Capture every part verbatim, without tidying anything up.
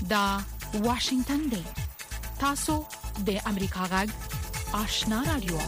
دا واشنگتن دی. تاسو د امریکا غږ آشنا رادیو.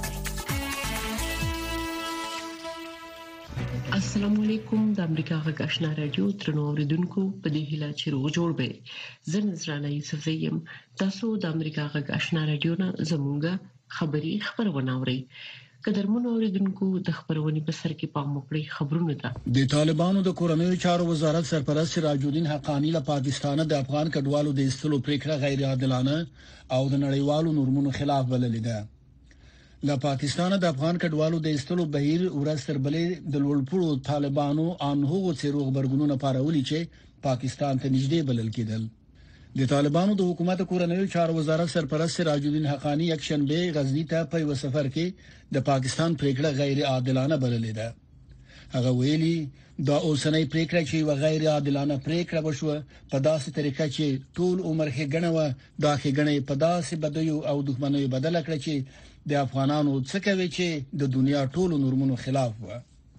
السلام علیکم. د امریکا غږ آشنا رادیو ترنو اوریدونکو په دې هیله چې روغ جوړ به. زه نذرانه یوسف زیم. تاسو د امریکا غږ آشنا رادیو نه زموږه خبری خبرونه اورئ. قدرمن اوریدونکو د خبرونې په سر کې پام وکړئ. خبرونه ده د طالبانو د کورنیو چارو وزارت سرپرست سراج الدین حقانی له پاکستان د افغان کډوالو د ایستلو پریکړه غیر عادلانه او د نړیوالو نورمونو خلاف بللې ده. له پاکستان د افغان کډوالو د ایستلو بهیر ورستر بلې د لوړپوړو طالبانو انهو څیرو خبرګونونه پارولي چې پاکستان ته نږدې بلل کېدل. د طالبانو د حکومت کورنیو چارو وزارت سرپرست سراج الدین حقانی یک شنبه غزنی ته په یو سفر کې د پاکستان پریکړه غیر عادلانه بللې ده. هغه ویلي دا اوسنۍ پریکړه چې و غیر عادلانه پریکړه وشوه په داسې طریقه چې ټول عمر کې غنوه دا کې غنې په داسې بدیو او دښمنیو بدل کړ چې د افغانانو څخه کوي چې د دنیا ټولو نورمونو خلاف و.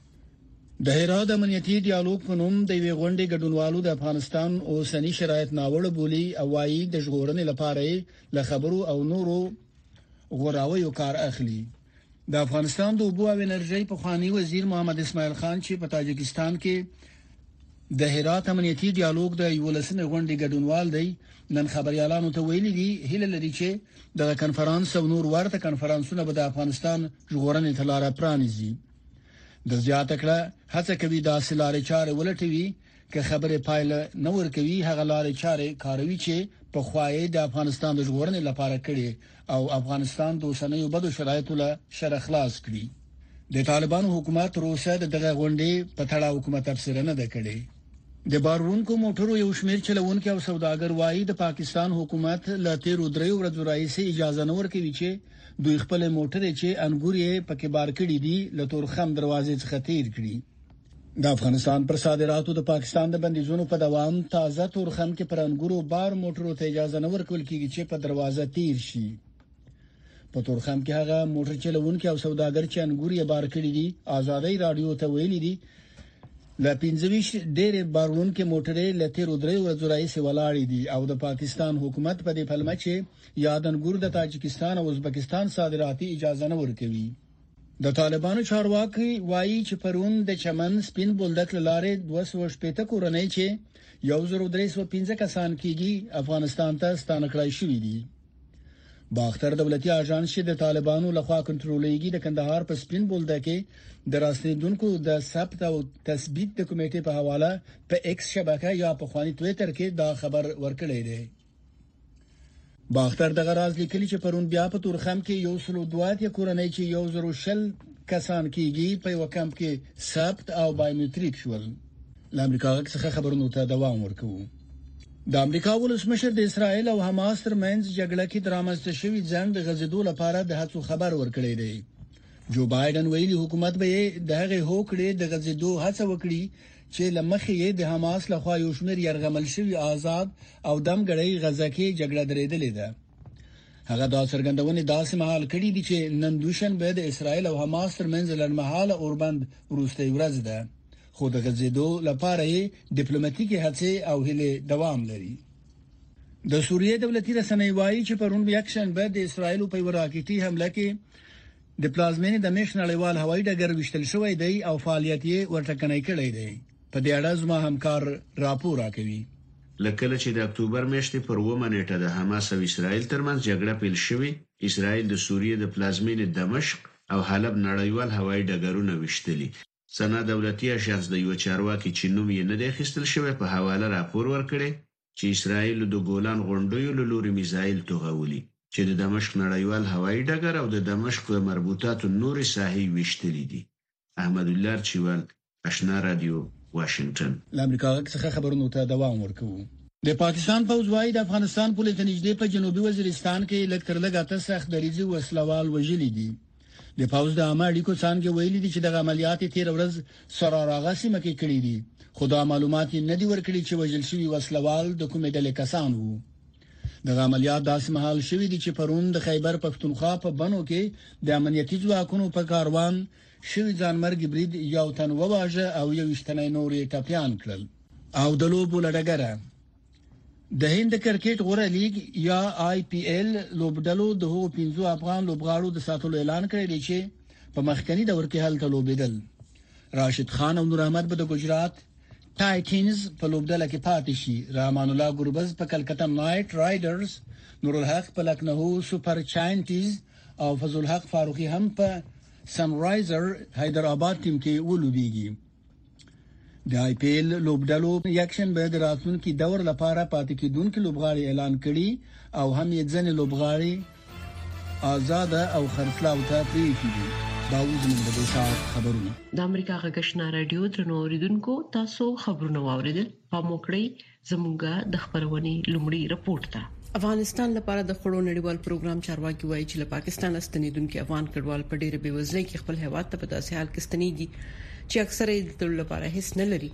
د هرات امنیتي ډیالوګ په نوم د وی غونډې ګډونوالو د افغانستان اوسنی شرایط ناوړه بولی او وايي د ژغورنې لپاره له خبرو او نورو غوراویو کار اخلي. د افغانستان د اوبو او انرژي په خواني وزیر محمد اسماعیل خان چې په تاجکستان کې د هرات امنیتي ډیالوګ د یولسمې غونډې ګډونوال دی نن خبريالانو ته ویلي دي هله لري چې د کنفرانس او نور ورته کنفرانسونه به د افغانستان ژغورنې ته لار پرانیزي. د زیاته کړه هڅه کوي د اصلارې چارې ولټوي که خبره پایله نور کوي هغه لارې چارې کاروي چې په خوایې د افغانستان د ژغورنې لپاره کړي او افغانستان د اوسنیو بدو شرایطو له شر خلاص کړي. د طالبانو حکومت روسه دغه غونډې په تړه حکومت تفسیر نه کړي. د بارونکو موټرو یو شمیر چلوونکو او سوداګر وایي د پاکستان حکومت له تیرو دریو ورځو راځي اجازه نه ورکوي چې دوی خپل موټر چې انګوري پکې بار کړي دي له تورخم دروازې څخه تیر کړي. د افغانستان پر صادراتو د پاکستان د بندیزونو په دوام تازه تورخم کې پر انګورو بار موټرو ته اجازه نه ورکول کیږي چې په دروازه تیر شي. په تورخم کې هغه موټر چلوونکو او سوداګر چې انګوري بار کړي دي آزادۍ رادیو ته ویلي دي لا پنځويش ډېر بارونکو موټرې لته رودري ورځورای سي ولاړې دي او د پاکستان حکومت په دې پلمه چې یادنګور د تاجکستان او ازبکستان صادراتي اجازه نه ورکوي. د طالبانو چارواکي وایي چې پرون د چمن سپین بولدک لاره دوه سوه شپږ کورنۍ چې یو زر درې سوه پنځه کسان کېږي افغانستان ته ستانه کړای شوې دي. باختر دولتي اژانس چې د طالبانو لخوا کنټرولېږي د کندهار په سپین بولدک کې د راستنیدونکو د ثبت او تثبیت د کمیټې په حواله په ایکس شبکه یا په خواني ټوئیټر کې دا خبر ورکړی دی. باختر دغه راز لیکلي چې پرون بیا په تورخم کې یو سلو دوات یا کورنۍ چې یو زر شل کسان کېږي په یو کمپ کې ثبت او بایومټریک شول. لامریکا څخه خبرونه ته دوام ورکوي. د امریکا ولسمشر د اسرائیل او حماس ترمنځ جګړه کې درامسته شوی ځنډ د غزیدو لپاره د هڅو خبر ورکړی دی. جو بایدن ویلي حکومت به دغه هوکړې د غزیدو هڅه وکړي چې لمخې د حماس لخوا یو شمېر يرغمل شوی آزاد او دمګړی غزا کې جګړه درېدلې ده. هغه دا څرګندونه داسې مهال کړي دي چې نن دوشنبه د اسرائیل او حماس ترمنځ لړمحاله اوربند وروستۍ ورځ ده. خو د غزیدو لپاره ډیپلوماټیکي هڅې او هلې دوام لري. د سوریې دولتي رسنۍ وایي چې پرون یک شنبه د اسرائیل په راکټي حمله کې د پلازمینې د مش نړیوال هوایي ډګر وشتل شوی دی او فعالیت یې ورټکنۍ کړی دی. په دې اړه زما همکار راپور راکوي. لکه چې د اکتوبر میاشتې پر اوومه نیټه د حماس او اسرائیل ترمنځ جګړه پیل شوې، اسرائیل د سوریې د پلازمینې دمشق او حلب نړیوال هوایي ډګرونه وشتلي. سنا دولتي اژانس د یو چارواکي چې نوم یې نه دی اخیستل شوی په حواله راپور ورکړي چې اسرائیل د ګولان غونډیو له لوري میزایل توغولي چې د دمشق نړیوال هوایي ډګر او د دمشق مربوطاتو نورې ساحې وشتلې دي. احمد الله چوال، آشنا رادیو، واشنگټن. لامریکا څخه خبرونه ته دوام ورکوي. د پاکستان فوج وايي د افغانستان پولیس نږدې په جنوبي وزیرستان کې لکتر لګاته سخت دریزي وسلوال وژلي دي. د فوج د عامه اړیکو څنګه ویلي دي چې د عملیات تیر ورځ سراراغه سیمه کې کړي دي. خدا معلومات نه دي ورکړي چې وژل شوی وسلوال د کومې ډلې کسان وو. د عملیات داسې مهال شوی دي چې پرون د خیبر پښتونخوا په بنو کې د امنیتي ځواکونو په کاروان شوی ځانمرګ برید یو تن وواژه او یو شتنې نورې ټاپیان کړل. او د لوبو لړګره د هند کرکټ غوړه لیګ یا آی پی ایل لوبډلو د هو پنځو افغان لوبغاړو د ساتلو اعلان کړی دی چې په مخکنی دور کې هلته لوبیدل. راشد خان او نور احمد به د گجرات ټایټنز په لوبډله کې پاتې شي. رحمان الله ګربز په کلکته نایټ رایډرز، نور الحق په لکنهو سپر چاینټیز او فضل الحق فاروقي هم په سن رایزر حیدرآباد ټیم کې ولوبېږي. د آی پی ایل لوبډلو یکشن به د راتلونکي دور لپاره پاتې کېدونکو لوبغاړي اعلان کړي او هم یې ځنې لوبغاړي آزاد او خرڅلاو ته پریښي دي. دا زموږ د ساعت خبرونه. د امریکا غږشنا رادیو ترنو اوریدونکو تاسو خبرونه واوریدل. په موکړی زموږه د خبرونې لومړی رپورت ده. افغانستان لپاره د خړو نړیوال پروګرام چارواکي وایي چې له پاکستان استنیدونکو افغان کډوال په ډېر بېوزلۍ کې خپل هیواد ته په داسې حال کې ستنېږي چې اکثره یې د تل لپاره هیڅ نه لري.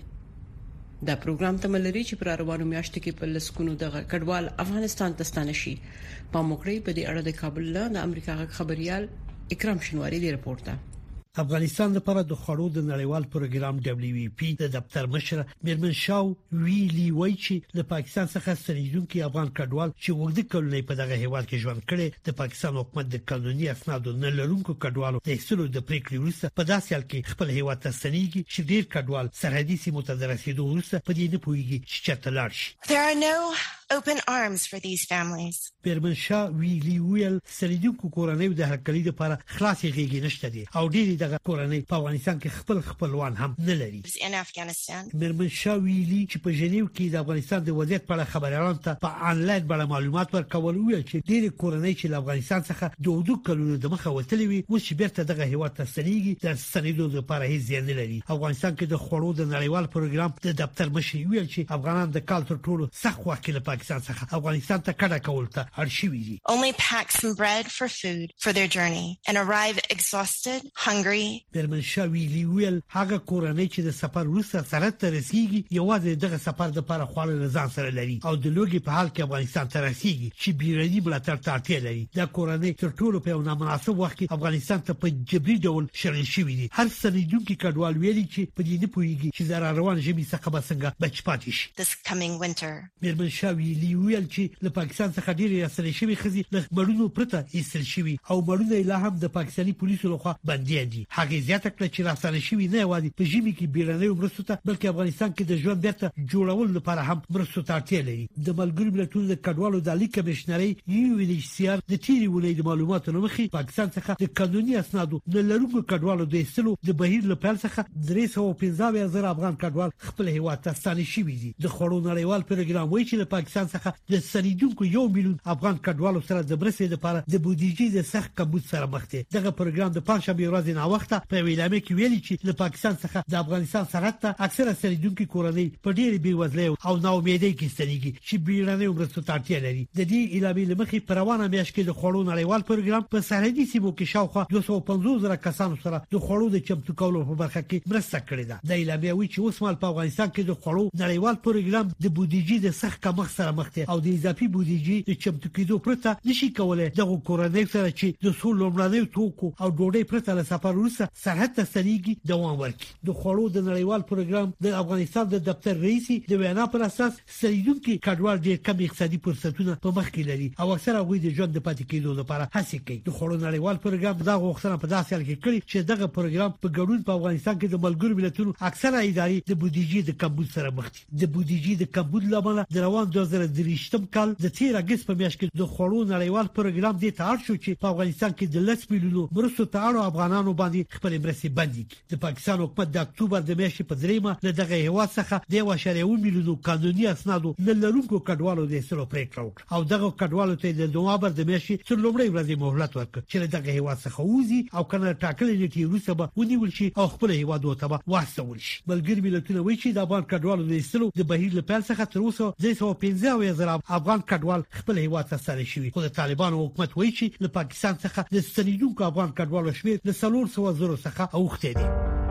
دا پروګرام ته ملري چې پر روانو میاشتو کې په لسکونو د کډوال افغانستان ته ستانه شي. په موکړی په دې اړه د کابل له د امریکا غږ خبريال اکرام شنواری دی رپورت ده. افغانستان لپاره د خړو د نړیوال پروګرام دبليو وي پی د دفتر مشر میرمن شاو ویلی وایي چې له پاکستان څخه ستنیدونکو افغان کډوال چې وګړي کولای په دغه هیواد کې ژوند کړي د پاکستان حکومت د قانوني اسنادو نه لرونکو کډوالو د ایستلو د پریکړې وروسته په داسې حال کې خپل هیواد ته ستنیږي چې ډیر کډوال سرحدي سیمو ته درسېدو وروسته په دې نه پوهیږي چې چېرته لاړ شي. There are no open arms for these families. میرمن شاو ویلی ویل ستنیدونکو کورنۍ د هرکلي لپاره خلاصې غېږې نشته دي او ډېری دغه کورنۍ په افغانستان کې خپل خپلوان هم نه لري. In Afghanistan, میرمن شاو ویلی چې په ژنیو کې د افغانستان د وضعیت په اړه خبريالانو ته په انلاین باندې معلومات ورکول ویل چې ډېری کورنۍ چې له افغانستان څخه د دوه کلونو د مخه وتلې وي اوس چې بیرته دغه هیواد ته ستنېږي د ستنېدو لپاره هیڅ ځای نه لري. افغانستان کې د خړو د نړیوال پروګرام د دفتر مشر ویل چې افغانان د کال تر ټولو سخت وخت کې له پاکستان څخه افغانستان ته کډه کول ته اړ شوي دي. only pack some bread for food for their journey and arrive exhausted, hungry. میرمن شاو ویلی ویل هغه کورنۍ چې د سفر وروسته سره ته رسیږي یوازې دغه سفر د لپاره خواړه ځان سره لري او د لوګي په حال کې افغانستان ته رسیږي چې بیرني ملاتړ ته اړتیا لري. دا کورنۍ تر ټولو په نامناسب وخت کې افغانستان ته په جبري ډول شړل شوی دي. هر ستنیدونکو کډوال ویلي چې په دې نه پوهیږي چې زرا روان ژمي څخه به څنګه بچ پاتې شي. This coming winter. میرمن شاو ویلی ویل چې له پاکستان څخه ډېری اصلي شوی خزي له مړونو پرته ایستل شوی او مړونه لا هم د پاکستاني پولیسو لخوا بندي دي. هغه زیاته کړه چې راستل شوی نه یوازې په ژمي کې بیرنۍ مرستو ته بلکې افغانستان کې د ژوند بیرته جوړولو لپاره هم مرستو ته اړتیا لري. د ملګرو ملتونو د کډوالو د لیک کمشنري یو ویل سیار د تیری ولې د معلوماتو لمخې پاکستان څخه د قانوني اسنادو نه لرونکو کډوالو د ایستلو د بهیر لپاره څخه درې سوه او پنځه زره افغان کډوال خپل هیواد ته ستانه شوي دي. د خړو نړیوال پروګرام وایي چې د پاکستان څخه د سریدونکو یو میلیون افغان کډوالو سره د برسې لپاره د بودیجې د سخت کمبود سره مخ دي. دغه پروګرام د پنځشنبه ورځې نه وخته په ویلامه کې ویلي چې له پاکستان څخه د افغانستان سرحد ته اکثره سریدونکو کورنۍ په ډېر بیوزلۍ او ناامیدۍ کې ستنېږي چې بیرنۍ مرستو ته اړتیا لري. د دې اعلامیې لمخې په روانه میاشت کې د خړو نړیوال پروګرام په سرحدي سیمو کې شاوخوا دوه سوه او پنځوس زره کسانو سره د خړو د چمتو کولو په برخه کې مرسته کړې ده. د اعلامیې وایي چې اوس مهال په افغانستان کې د خړو نړیوال پروګرام د بودیجې د سخت کمښت سره مخ دي او د اضافي بودیجې د چمتو کېدو پرته نشي کولای دغه کورنۍ سره چې د څو لومړنیو توکو او ډوډۍ پرته له سفر وروسته سرحد ته ستنېږي دوام ورکړي. د خړو د نړیوال پروګرام د افغانستان د دفتر رئیس د وینا پر اساس ستنیدونکو کډوال ډېر کم اقتصادي فرصتونه په مخ کې لري او اکثره هغوی د ژوند د پاتې کېدو لپاره هڅې کوي. د خړو نړیوال پروګرام دا غوښتنه په داسې حال کې کړې چې دغه پروګرام په ګډون په افغانستان کې د ملګرو ملتونو اکثره ادارې د بودیجې د کمبود سره مخ دي. د بودیجې د کمبود لامل د روان دوه زره درې کال د تیر اگست په میاشت کې د خړو نړیوال پروګرام د تاړ شو چې په افغانستان کې د لس میلیونو مرستو ته اړ افغانانو باندې خپل مرستې بندي کړي. د پاکستان حکومت د اکتوبر د میاشتې په دریمه له دغه هیواد څخه د یو اشاریه اووه میلیونو قانوني اسنادو نه لرونکو کډوالو د ایستلو پریکړه وکړه او دغه کډوالو ته د نوامبر د میاشتې تر لومړۍ ورځې مهلت ورکړ چې له دغه هیواد څخه وځي او کنه ټاکلې نیټې وروسته به ونیول شي او خپل هیواد ته به واستول شي. ملګري ملتونه وایي چې د افغان کډوالو د ایستلو د بهیر له پیل څخه تر اوسه درې سوه او پنځه زره افغان کډوال خپل هیواد ته ستانه شوي خو د طالبانو حکومت وایي چې له پاکستان څخه د ستنیدونکو افغان کډوالو شمېر له څلور سوه زرو څخه اوښتی دی.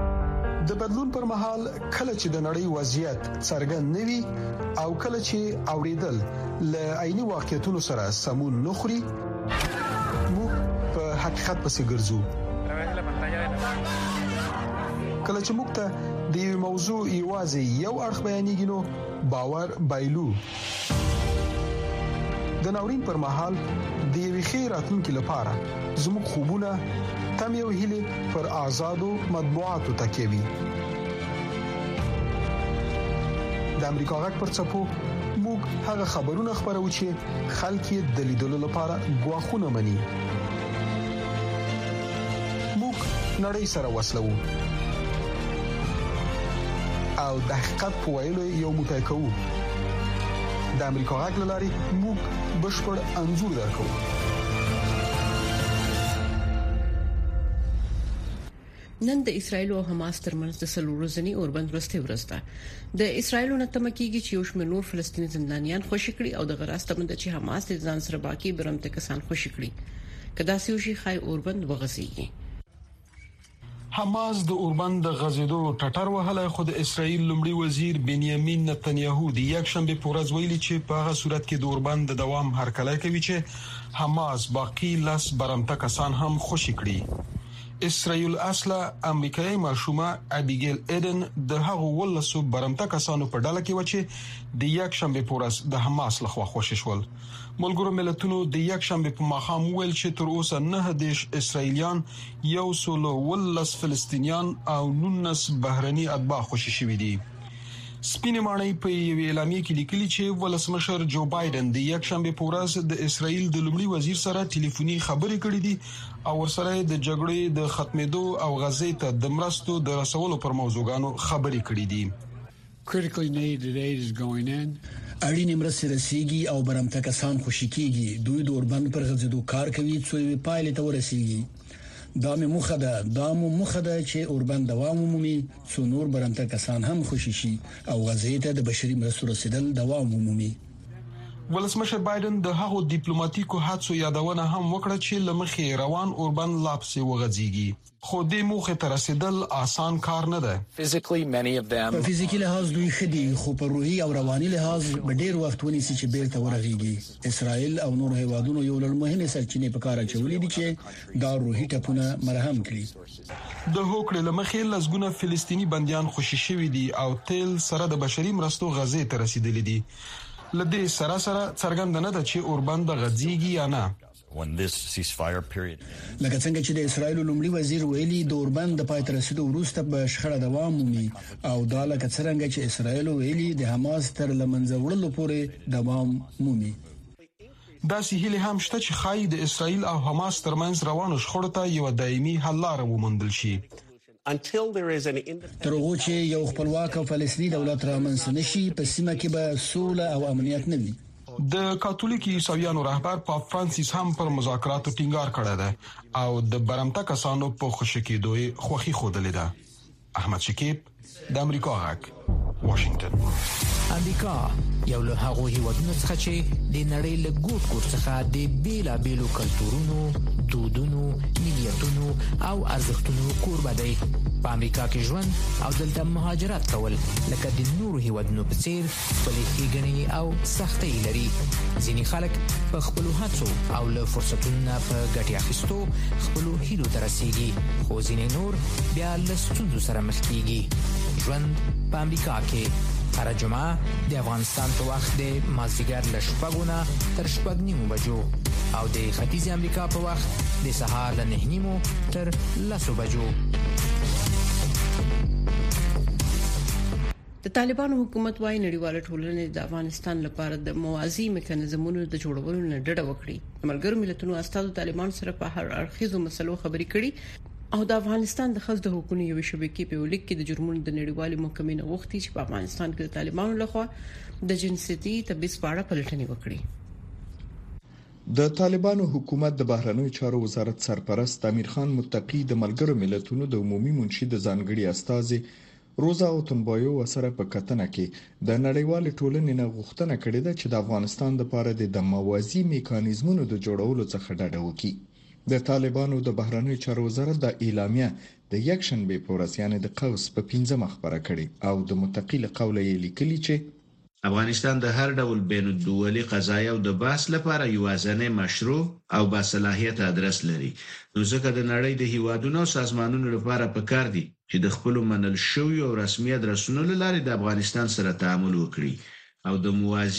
د بدلون پر مهال کله چې د نړۍ وضعیت څرګند نوي او کله چې اوریدل له عیني واقعیتونو سره سمون نخري موږ په حقیقت پسې ګرځو. کله چې موږ ته د یو موضوع ایوازي یو اړخ بیانېږي نو باور بایلو د ناورین پر مهال د یوې خیر راتلونکي لپاره زموږ خوبونه تم یو هیله پر آزادو مطبوعاتو تکیوي. د امریکا غږ پر څپو موږ هغه خبرونه خبرو چې خلک یې د لیدلو لپاره غواخونه مني. موږ نړۍ سره وسلو او د حقیقت په ویلو یو موټی کوو. د امریکا غږ لاري موږ بشپړ انزور درکو. نن د اسرایل او حماس ترمنځ د سلورزنی اوربند ورسته ورسته د اسرایل نن تمکیږي چې یو شمېر نور فلسطیني زندانیان خوشی کړي او د غراسته مند چې حماس د ځان سره باقي برمته کسان خوشی کړي کدا سيوشي خای اوربند وغسیږي. حماس د اوربند د غزیدو ټټر وهله خو د اسرایل لومړي وزیر بنیامین نتنیاهو د یک شنبه په ورځ ویلي چې په هغه صورت کې د اوربند د دوام هرکلی کوي چې حماس باقي لاس برمته کسان هم خوشی کړي. اسرائیل اصله امریکایي ماشومه ابيګیل ایدن د هغو ولسو برمته کسانو په ډله کې و چې د یک شنبه په ورځ د حماس لخوا خوشی شول. ملګرو ملتونو د یک شنبه په ماښام ویل چې تر اوسه نه دیش اسرائیلیان یو سلو ولس فلسطینیان او نونس بهرني اتباع خوشی شوي دي. سپینې ماڼۍ په یو اعلامیه کې لیکلي چې ولسمشر جو بایدن د یک شنبه په ورځ د اسرائیل د لومړي وزیر سره ټلیفوني خبرې کړې دي او ورسره د جګړې د ختمېدو او غزې ته د مرستو د رسولو پر موضوعګانو خبرې کړې دي. Critically needed aid is going in. اړینې مرستې رسیږي او برمته کسان خوشی کیږي. دوی د اوربند پر غزیدو کار کوي چې وی پایله ته ورسیږي. دا مې مخه ده دا مو مخه ده چې اوربند دوام ومومي څو نور برمته کسان هم خوشی شي او غزې ته د بشري مرستو رسیدل دوام ومومي. ولسمشر بایدن د هغو ډیپلوماټیکو هڅو یادونه هم وکړه چې لمخې روان اوربند لاپسې وغځيږي خو د موخه تر رسیدل آسان کار نه ده. Physically many of them په فزیکي لحاظ دوی خدي خو په روحي او رواني لحاظ ډېر وخت ونیسي چې بیرته ورغيږي. اسرائیل او نور هیوادونو یو لړ مهمه سرچینې په کار اچولې دي چې دا روحي ټپونه مرهم کړي. د هوکړې لمخې لسګونه فلسطینی بنديان خوشی شوي دي او تل سره د بشري مرستو غزې ته رسیدلې دي. لدې سره سره څرګند نه ده چې اوربند غځيږي یا نه. When this ceasefire period لکه څنګه چې د اسرایل لومړي وزیر ویلي د اوربند د پای ته رسیدو وروسته به شخړه دوام ومي او دا لکه څنګه چې اسرایل ویلي د حماس تر لمنځه وړلو پورې دوام مومي. دا سهیل هم شته چې خای د اسرایل او حماس ترمنځ روانو شخړو ته یو دایمي حل لاره وموندل شي. Until there is an تر هغه چې یو خپلواک او فلسطیني دولت رامنځته نشي په سیمه کې به سوله او امنیت نه وي. د کاتولیکي عیسویانو رهبر پاپ فرانسیس هم پر مذاکراتو ټینګار کړی دی او د برمته کسانو په خوشی کېدو خوخي خوده لیده. احمد شکیب د امریکا غږ واشنگټن. امریکا یو له هغو هیوادونو څخه چې د نړۍ له ګوټ ګوټ څخه د بیلا بیلو کلتورونو، دودونو، ملیتونو او ارزښتونو کوربه دی. په امریکا کې ژوند او دلته مهاجرت کول لکه د نورو هیوادونو په څیر خپلې ښېګڼې او سختۍ لري. ځینې خلک په خپلو هڅو او له فرصتونو نه په ګټې اخیستو خپلو هیلو ته رسیږي، خو ځینې نور بیا له ستونزو سره مخ کیږي. ژوند په امریکا کې هر جمعه د افغانستان په وخت د مازدیګر له شپږو نه تر شپږ نیمو بجو او د ختیځ امریکا په وخت د سهار له نه نیمو تر لسو بجو. د طالبانو حکومت وايي نړیواله ټولنه د افغانستان لپاره د موازی میکانیزمونو د جوړولو نه ډډه وکړي. ملګرو ملتونو استادو طالبان سره په هر اړخیزو مسلو خبرې کړي او د افغانستان د خزد حکومت یو شبکې په ولیک کې د جرمونو د نړیوالې محکمې نه وغوښتي چې په افغانستان کې د طالبانو لخوا د جنسيتي تبعیض په اړه پلټنې وکړي. د طالبانو حکومت د بهرنیو چارو وزارت سرپرست امیر خان متقی د ملګرو ملتونو د عمومي منشي د ځانګړي استازي روزا اوتنبایو سره په کتنه کې د نړیوال ټولنې نه غوښتنه کړې ده چې د افغانستان لپاره د موازی میکانیزمونو د جوړولو څخه ډډه وکړي. د طالبانو د بهرنیو چارو وزارت د اعلامیه د یک شنبه په ورځ یعنی د قوس په پنځمه خبره کړې او د متقی له قوله یې لیکلي چې افغانستان د هر ډول بین الدولي قضایا او د بحث لپاره یوازینی مشروع او باصلاحیت ادرس لري. نو ځکه د نړۍ د هیوادونو او سازمانونو لپاره پکار دي چې د خپل منل شوی او رسمي ادرسونو لاره د افغانستان سره تعامل وکړي او د موازی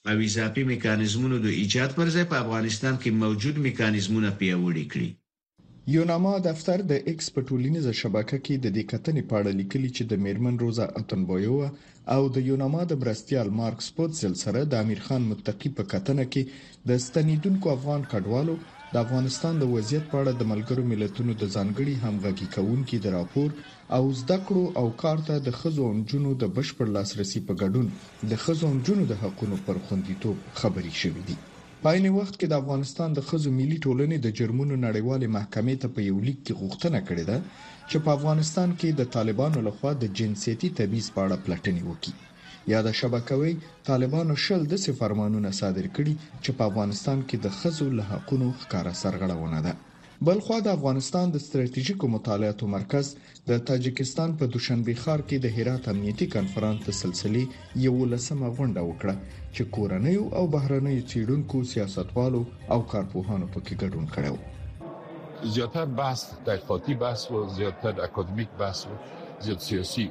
او اضافي میکانیزمونو د ایجاد پر ځای په افغانستان کې موجود میکانیزمونه پیاوړي کړي. یوناما دفتر د ایکس په ټولنیزه شبکه کې د دې کتنې په اړه لیکلي چې د میرمن روزا اتنبویو او د یوناما د مرستیال مارک سپوتسل سره د امیر خان متقی په کتنه کې د ستنیدونکو افغان کډوالو د افغانستان د وضعیت په اړه د ملګرو ملتونو د ځانګړي همغږي کوونکو د راپور او زده کړو او کار ته د ښځو او نجونو د بشپړ لاسرسي په ګډون د ښځو او نجونو د حقوقو پر خوندیتوب خبري شوې دي. په عین وخت کې د افغانستان د ښځو ملي ټولنې د جرمونو نړیوالې محکمې ته په یو لیک کې غوښتنه کړې ده چې په افغانستان کې د طالبانو لخوا د جنسيتي تبعیض په اړه پلټنې وکړي. یا د شبکوي طالبانو شل د فرمانونه صادر کړي چې په افغانستان کې د ښځو له حقوقو ښکارا سرغړونه ده. بلخوا د افغانستان د ستراتیژیکو مطالعاتو مرکز د تاجکستان په دوشنبه ښار کې د هرات امنیتي کانفرنس د سلسلې یو لسمه غونډه وکړه چې کورنیو او بهرنیو څېړونکو، سیاستوالو او کارپوهانو پکې ګډون کړو. زیاتر بحث تحقیقاتی بحث و زیاتر اکادمیک بحث و زیات سیاسی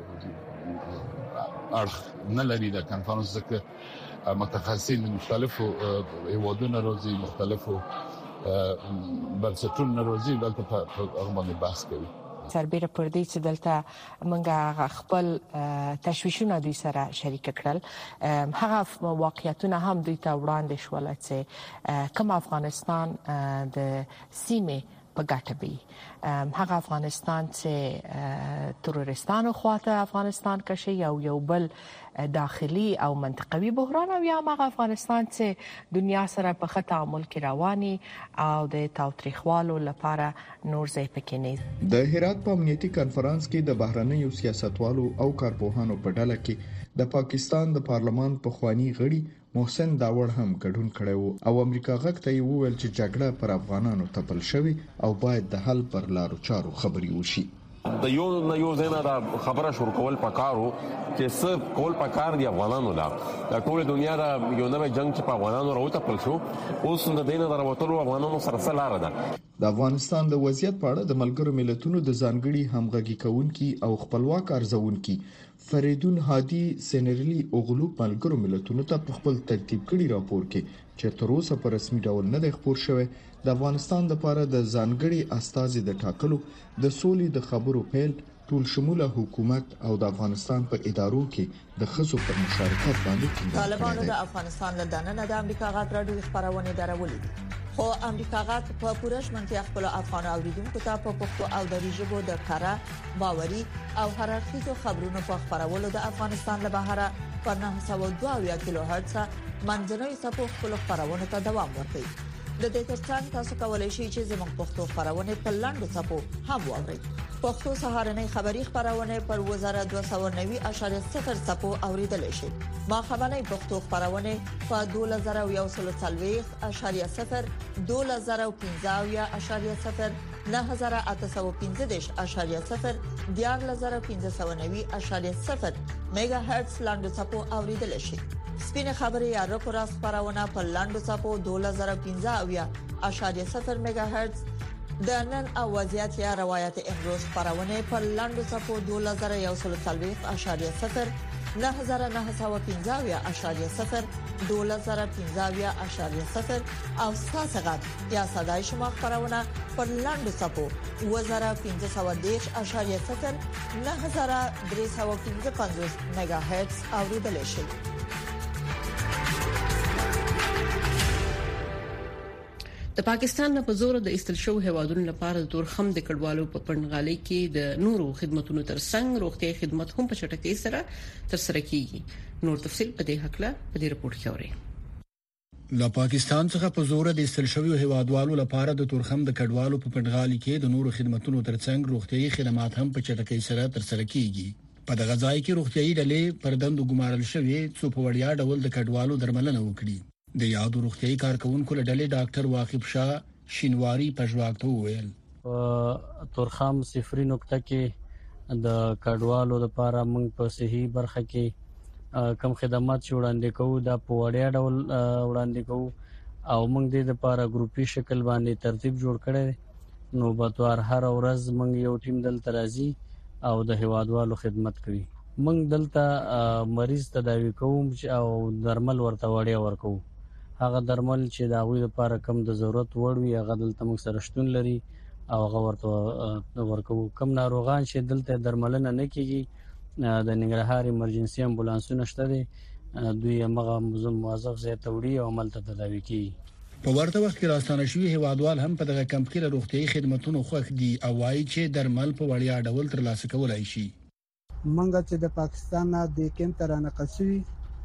اړخ نه لري. د کانفرنس ځکه متخصصین مختلفو هیوادونو راځي، مختلفو بنسټونو راځي، دلته په هغه باندې بحث کوي. سربېره پر دې چې دلته موږ خپل تشویشونه دوی سره شریک کړل، هغه واقعیتونه هم دوی ته وړاندې شول چې کوم افغانستان د سیمې په ګټه وي. هغه افغانستان چې تروریستانو خواته افغانستان کشي یو یو بل داخلي او منطقوي بحران، او یا هغه افغانستان چې دنیا سره په خط تعامل کې رواني او د تاوتریخوالو لپاره نور ځای پکې نه. د هرات په امنیتي کانفرنس کې د بهرنیو سیاستوالو او کارپوهانو په ډله کې د پاکستان د پارلمان په خواني غړي محسن داوړ هم ګډون کړو او امریکا غږ ته وویل چې جګړه پر افغانانو تپل شوی او باید د حل پر لارو چارو خبري وشي. د یو نه یو زینا دا خبره شروع کول پکارو چې څه کول پکار دی افغانانو دا د ټول دنیا دا یو نوې جنگ چې په افغانانو راوته پل شو، اوس د دینه دروتلو افغانانو سره سره ده. د افغانستان د وضعیت په اړه د ملګرو ملتونو د ځانګړي همغږي کوونکو او خپلواک ارزونکو فریدون هادي سینرلی اوغلو ملګرو ملتونو ته په خپل ترتیب کړي راپور کې چې تر اوسه په رسمي ډول نه دی خبر شوی د افغانستان لپاره د ځانګړي استازي د ټاکلو د سولې د خبرو پیل ټول شموله حکومت او د افغانستان په ادارو کې د ښځو پر مشارکت باندې ټینګار. طالبانو د افغانستان له دننه د امریکا غاټ راډیو خبرونه درولې دي، خو امریکا غاټ په پوره شمنتیا خپل افغان اوریدونکو ته په پښتو او دری ژبه د کارا باوري او هررخیزو خبرونو په خبرولو د افغانستان له بهره په نه سوه دوه کیلو هرتز منځنوي سپو خپل خبرونه ته دوام ورکړي. د دې ترڅنګ تاسو کولای شئ چې زموږ پښتو خبرونه په لاندې سپو هم واورئ. پښتو سهارنۍ خبری خبرونه پر وزارت دوه سوه نوي اعشاریه صفر سپو اوریدل شي. ما خبرنۍ پښتو خبرونه په دوه زره یو سل څلوېښت اعشاریه صفر، دوه زره پنځه اعشاریه صفر، نه هزار اته سوه پنځه دېرش اعشاریه صفر، دیارلس زره پنځه سوه نوي اعشاریه صفر میگا هرتز لاندې سپو اوریدل شي. سپینه خبري یا رکو راست خبرونه په لاندې سپو دوه زره پنځه اعشاریه صفر میگا هرتز، د نن او وضعیت یا روایت امروز خبرونه په لاندې سپو دوه زره یو سل څلوېښت اعشاریه صفر، نه هزار نه سوه پنځه اعشاریه صفر، دوه زره پنځه اعشاریه صفر او ساسغت یا صداي شما خبرونه په لاندې سپو دوه زره پنځه سوه دېرش اعشاریه صفر، نه هزار درې سوه پنځه پنځوس میگا هرتز اوریدل شي. د پاکستان په زور د استل شو هوادونو لپاره د تورخم د کډوالو په پړنغالي کې د نورو خدماتو ترڅنګ روغتي خدمات هم په چټکۍ سره تر سره کیږي. نور تفصيل په دې حق له په دې رپورت کې اورئ. له پاکستان څخه په زور د استل شو هوادوالو لپاره د تورخم د کډوالو په پړنغالي کې د نورو خدماتو ترڅنګ روغتي خدمات هم په چټکۍ سره تر سره کیږي. په دغه ځای کې روغتي ډلې پردند ګمارل شوې څو په وړیا ډول د کډوالو درملنه وکړي. د یادو روغتي کارکونکو له ډلې ډاکټر واقف شاه شینواری پژواکته وویل تورخم صفری نقطه کې د کډوالو لپاره موږ په صحي برخه کې کم خدمات وړاندې کوو، دا په وړیا ډول وړاندې کوو او موږ د لپاره ګروپي شکل باندې ترتیب جوړ کړی. نو بطوار هر ورځ موږ یو ټیم دلته راځي او د هوادوالو خدمت کوي. موږ دلته مریض تداوی کوم او درمل ورته وړیا ورکو. هغه درمل چې د هغوی لپاره کم د ضرورت وړ وي هغه دلته موږ سره شتون لري او هغه ورته ورکو. کم ناروغان چې دلته درملنه نه کیږي د ننګرهار ایمرجنسي امبولانسونه شته دي، دوی هغه موظف ځای ته وړي او عملته تداوي کوي. په ورته وخت کې راستانه شوي هیوادوال هم په دغه کمپ کې له روغتيایي خدماتو خوښ دي او وايي چې درمل په وړیا ډول ترلاسه کولای شي. منګه چې د پاکستان نه د کیمپ تر نه قصوي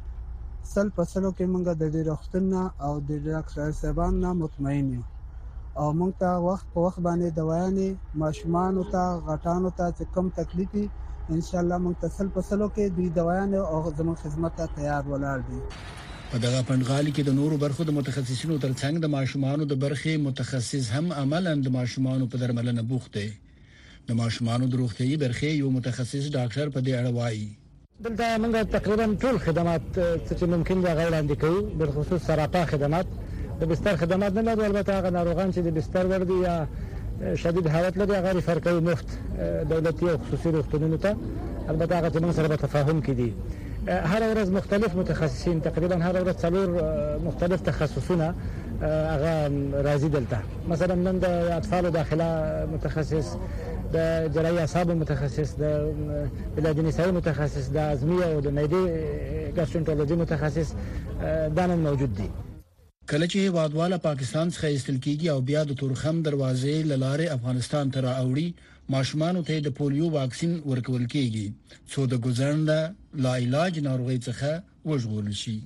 سل پسلو کې منګه د ډیرختنا او د ډاکټر صاحبان نه مطمئن یو او موږ ته وخت په وخت باندې دوايانې ماشومان او ته غټانو ته چې کم تکلیفي ان شاء الله موږ ته سل پسلو کې د دوايانې او زموږ خدمت ته تیار ولاړ دي. په دغه پندغالي کې د نورو برخو د متخصصینو ترڅنګ د ماشومانو د برخې متخصص هم عملاً د ماشومانو په درملنه بوخت دی. د ماشومانو د روغتيایي برخې یو متخصص ډاکټر په دې اړه وایي. دلته موږ تقریبا ټول خدمات چې ممکن دي غوړ وړاندې کوو، بل خصوص سراپا خدمات، د بستر خدمات نه لري. البته هغه ناروغان چې د بستر ور دي یا شدید حالت لري هغه فرقي مفت دولتي او خصوصي روغتونونو ته، البته هغه چې موږ سره په تفاهم کې دي. هر ورځ مختلف متخصصین، تقریبا هر ورځ څلور مختلف تخصصونه هغه راځي دلته. مثلا نن د اطفال داخله متخصص، د جراحي اعصاب متخصص، د علاج نسایي متخصص، د ازمي او د معدې ګاسترونټولوژي متخصص دا نن موجود دي. کله چې هیوادواله پاکستان څخه ایستل کیږي او بیا د تورخم دروازې لاره افغانستان ته راوړي، ماشومان ته د پولیو واکسین ورکول کیږي څو د ګزرنده لا علاج ناروغي څخه وژغورل شي.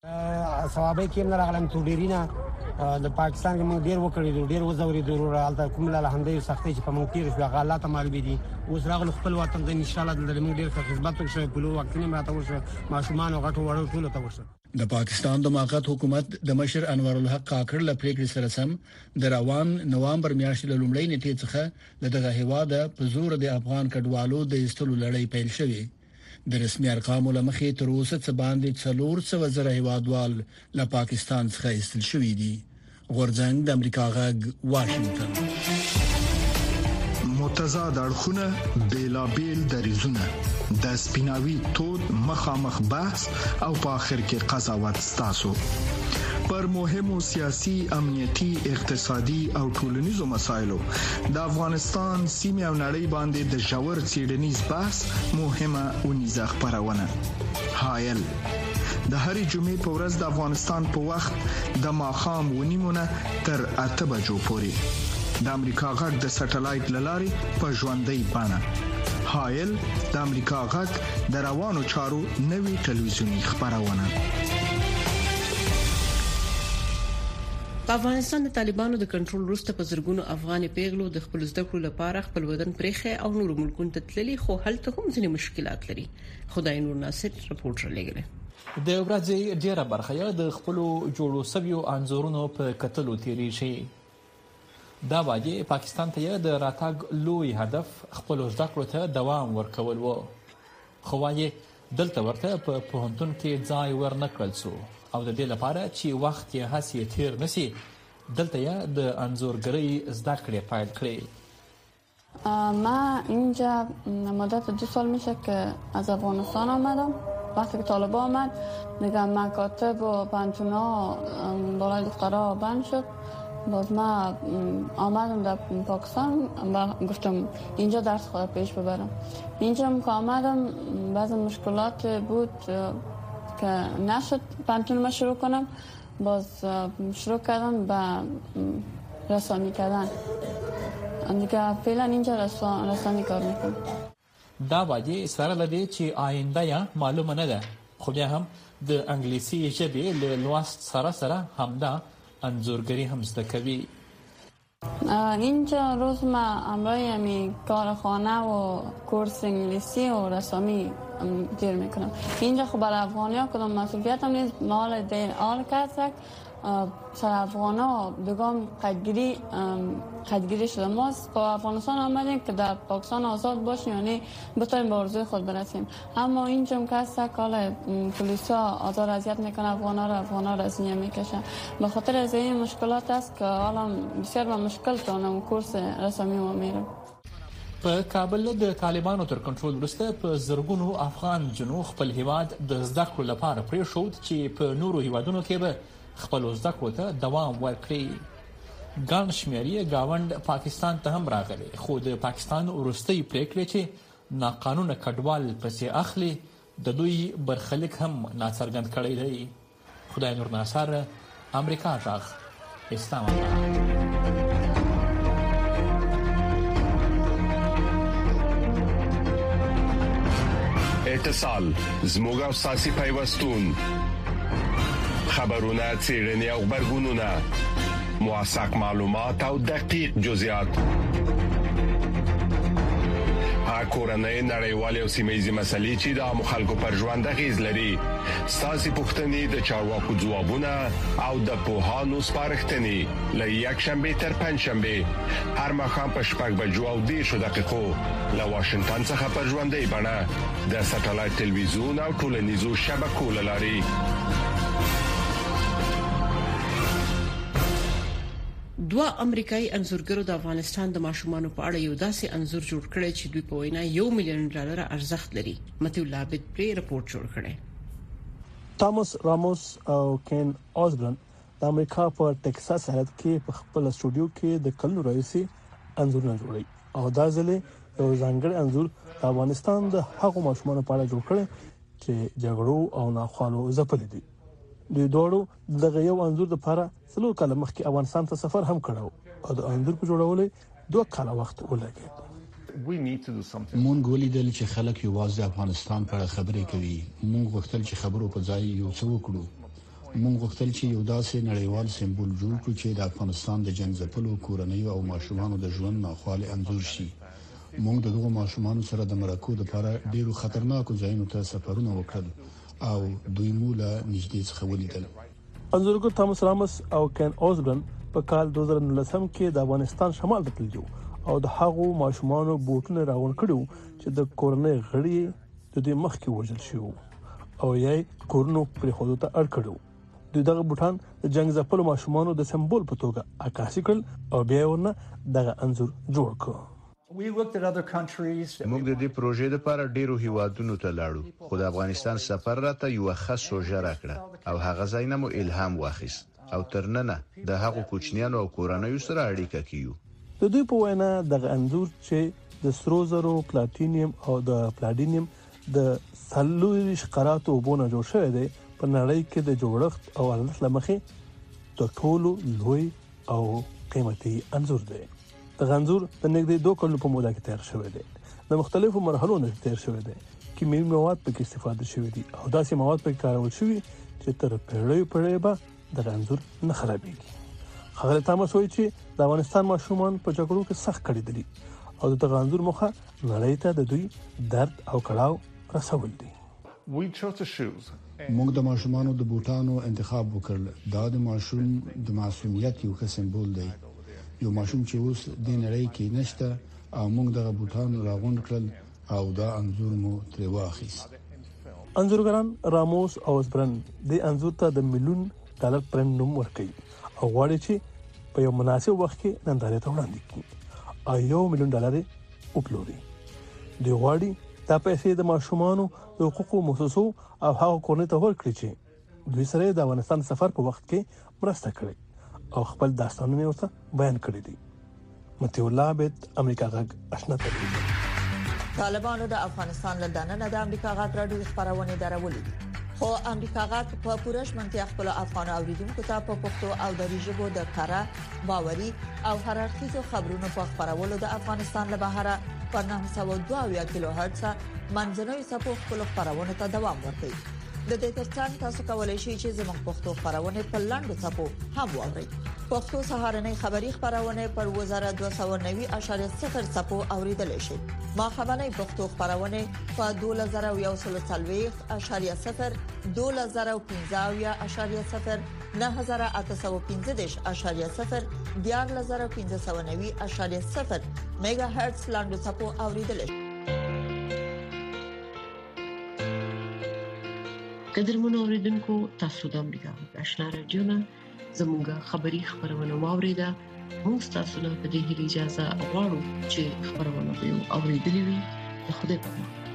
ثوابه کې نه راغلم توډیرینا د پاکستان کې موږ ډیر وکړی، ډیر وزوري ضرور حالت کوم له الحمدلله سختي چې په موږ کې رسوا غلطه معلومه دي. اوس راغلو خپل وطن د ان شاء الله د موږ ډیر خدمت وکړو، پولیو واکسین ماته ورسره ماشومان او غټو وړو ټول ته ورسره. د پاکستان د موقت حکومت د مشر انور الحق کاکړ له پریکړې سره سم د روان نوامبر میاشتې له لومړۍ نیټې څخه دغه هیواد په زور د افغان کډوالو د ایستلو لړۍ پیل شوې. د رسمي ارقامو لمخې تر اوسه څه باندې څلور سوه زره هیوادوال له پاکستان څخه ایستل شوي دي. غورځنګ د امریکا غږ واشنگټن. متضاد اړخونه بیلابیل دریزونه د سپیناوي تود مخامخ بحث او په اخر کې قضاوت ستاسو پر مهمو سیاسي، امنیتي، اقتصادي او ټولنیزو مسایلو د افغانستان سیمه او نړۍ باندې د ژور څېړنیز بحث مهمه ونیزه خبرونه. حایل د هرې جمعې په ورځ د افغانستان په وخت د ماښام ونیمونه تر اته بجو پورې د امریکا غږ د سټلایټ لاري په ژوندۍ بانه. حایل د امریکا غږ د روانو چارو نوي ټلویزیونی خبرونه. په افغانستان د طالبانو د کنټرول وروسته په زرګونو افغان پیغلو د خپل زده کړو لپاره خپل وطن پرېخه او نور ملکونو ته تللي، خو هلته هم ځینې مشکلات لري. خدای نور ناصر رپورټ راغلی. د ورځې ډیره برخه د خپل جوړو سویو انزورونو په کتلو تیری شي. دا واجی پاکستان ته د راتګ لوی هدف خپل زده کړو ته دوام ورکول وو، خو وايي دلته ورته په پوهنتون کې ځای ورنکړل سو او د دې لپاره چې وخت یې هسي تیر نسی دلته یې د انزورګرۍ زده کړې پیل کړې. من اینجا مدت دو سال میشه که از افغانستان آمدم. وقتی که طالبان آمد دیگه مکاتب و پنتونا بالای دخترها بند شد. باز من آمدم در پاکستان و گفتم اینجا درس خود پیش ببرم. اینجا که آمدم بعضی مشکلات بود که نشد پنتون ما شروع کنم. باز شروع کردم به رسانی کردن. دیگه فعلا اینجا رسانی کار میکنم. دا واجی سره لدی چې آینده یا معلومه نه ده، خو بیا هم د انګلیسي ژبې له لوست سره سره همدا انزورګری هم زده کوي. اینجا روز ما امرای همی کارخانه و کورس انگلیسی و رسامی گیر میکنم. اینجا خب برای افغانی ها کدام مسئولیت هم نیست. مال دین آل کسک سر افغان ها بگم قدگیری قدگیری شده. ما با افغانستان آمدیم که در پاکستان آزاد باشیم، یعنی بتونیم به آرزوی خود برسیم. اما اینجا هم کسک حالا پلیس ها آزار اذیت میکنه افغان ها را افغان ها را از اینجا میکشن. به خاطر از این مشکلات است که حالا بسیار با مشکل تانم کورس رسمی ما میرم. په کابل د طالبانو تر کنټرول وروسته په زرګونو افغان جنو خپل هیواد د زده کړو لپاره پریښود چې په نورو هیوادونو کې به خپل زده کړو ته دوام ورکړي. ګڼ شمېر گاوند پاکستان ته هم راغلي، خو د پاکستان وروستۍ پریکړې چې ناقانونه کډوال پسې اخلي د دوی برخلیک هم ناڅرګند کړی دی. خدای نور ناصر، امریکا غږ، اسلام آباد. اتصال زموږ او ساسي پیوستون، خبرونه، څېړنې او خبرګونونه، موثق معلومات او دقیق جزئیات، کورنۍ، نړیوالې او سیمه‌یزې مسلې چې د عامو خلکو پر ژوند اغېز لري. ستاسو پوښتنې د چارواکو ځوابونه او د پوهانو سپارښتنې له یکشنبه تر پنځشنبه هر ماښام په شپږ بجو او دېرشو دقیقو له واشنگټن څخه په ژوندۍ بڼه د ساتلایت تلویزیون او ټولنیزو شبکو له لارې. دوه امریکایي انځورګرو د افغانستان د ماشومانو په اړه یو داسې انځور جوړ کړی چې دوی په وینا یو میلیون ډالر ارزښت لري. متیو لابد پری رپورت جوړ کړی. تامس راموس او کین اوزبرن د امریکا په ټکساس ایالت کې په خپل استودیو کې د کلونو راهیسې انځورونه جوړوي او دا ځلې یو ځانګړی انځور د افغانستان د هغو ماشومانو په اړه جوړ کړی چې جګړو او ناخوالو ځپلي دي. دوی دوړو دغه یو انځور لپاره څلور کاله مخکې افغانستان ته سفر هم کړو او د انځور په جوړولو دوه کاله وخت ولګید. مونږ ولیدل چې خلک یوازې افغانستان په اړه خبرې کوي. مونږ غوښتل چې خبرو په ځای یو څه وکړو. مونږ غوښتل چې یو داسې نړیوال سمبول جوړ کړو چې د افغانستان د جنگ ځپلو کورنۍ او ماشومانو د ژوند ناخوالې انځور شي. مونږ دغه ماشومانو سره د مرکو لپاره ډیرو خطرناکو ځایونو ته سفرونه وکړل او دوی مولا نږدې څخه ولیدل. انځورګر تامس راموس او کین اوزبرن په کال دوه زره نولسم کې د افغانستان شمال ته تللي او د هغو ماشومانو بوټونه راغون کړو چې د کورنۍ غړي د دې مخ کې وژل شو او یې کورونو پر خوده ته اړ کړو. د دغه بوټان د جنگ ځپلو ماشومانو د سمبول په توګه عکاسي کړل او بیا ورنه دغه انځور جوړ کړ. موږ د دې پروژې لپاره ډیرو هیوادونو ته لاړو، خو د افغانستان سفر راته یو ښه سوژه راکړه او هغه ځای نه مو الهام واخیست او تر ننه د هغو کوچنیانو او کورنیو سره اړیکه کیو. د دوی په وینا دغه انځور چې د سرو زرو، پلاتینیم او د پلاډینیم د څلورش قراتو وبونه جوړ شوی دی په نړۍ کې د جوړښت او ارزښت لمخې د ټولو لوی او قیمتي انځور دی. د انځور د نږدې دوه کلونو په موده کې تیار شوی دی. د مختلفو مرحلو نه تیار شوی دی. کیمیاوي مواد پکې استفاده شوی دي او داسې مواد پکې کارول شوی چې تر پیړیو پیړۍ به د انځور نه خرابېږي. خغل تامس وایي چې د افغانستان ماشومان په جګړو کې سخت کړي دي او د انځور مخه نړۍ ته د دوی درد او کړاو رسول دي. موږ د ماشومانو د بوټانو انتخاب وکړل. دا د ماشوم د معصومیت یو ښه سمبول دی. یو ماشوم چې اوس د نړۍ کې نشته او موږ دغه بوټان راغونډ کړل او دا انځور مو ترې واخیست. انځورګران راموس او اوزبرن د انځور ته د میلیون ډالر پرند نوم ورکړي او غواړي چې په یو مناسب وخت کې نندارې ته وړاندې کړي او یو میلیون ډالر وپلوري. دوی غواړي دا پیسې د ماشومانو د حقوقو مؤسسو او هغو کورنۍ ته ورکړي چې دوی سره د افغانستان سفر په وخت کې مرسته کړي او خپل داستانونه ورته بیان کړی دي. متیو لابد، امریکا غږ، آشنا تلویزیون. طالبانو د افغانستان له دننه د امریکا غږ راډیو خبرونه درولې دي، خو امریکا غږ په پوره شمنتیا خپل افغان اوریدونکو ته په پښتو او دری ژبه د کارا باوري او هررخیزو خبرونو په خبرولو د افغانستان له بهره په نهه سوه دوه کیلو هرتز منځنوي سپو خپل خبرونه ته دوام ورکوي. د دې ترڅنګ تاسو کولای شئ چې زموږ پښتو خبرونه په لاندو څپو هم واورئ. پښتو سهارنۍ خبری خبرونه پر وزارت دوه سوه نوي اعشاریه صفر څپو اوریدل شي. ما خبرونه پښتو خبرونه په دوه زره یو سل څلوېښت اعشاریه صفر، دوه زره پنځه اعشاریه صفر، نه زره اته سوه پنځه دېرش اعشاریه صفر، دیارلس زره پنځه سوه نوي اعشاریه صفر میگا هرتز لاندو څپو اوریدل شي. قدرمنو اوریدونکو، تاسو د امریکا غږ آشنا رادیو نه زموږه خبری خبرونه واوریده موږ تاسو ته په دې اجازه غواړو چې خبرونه به اوریدلې وي. خدای په امان.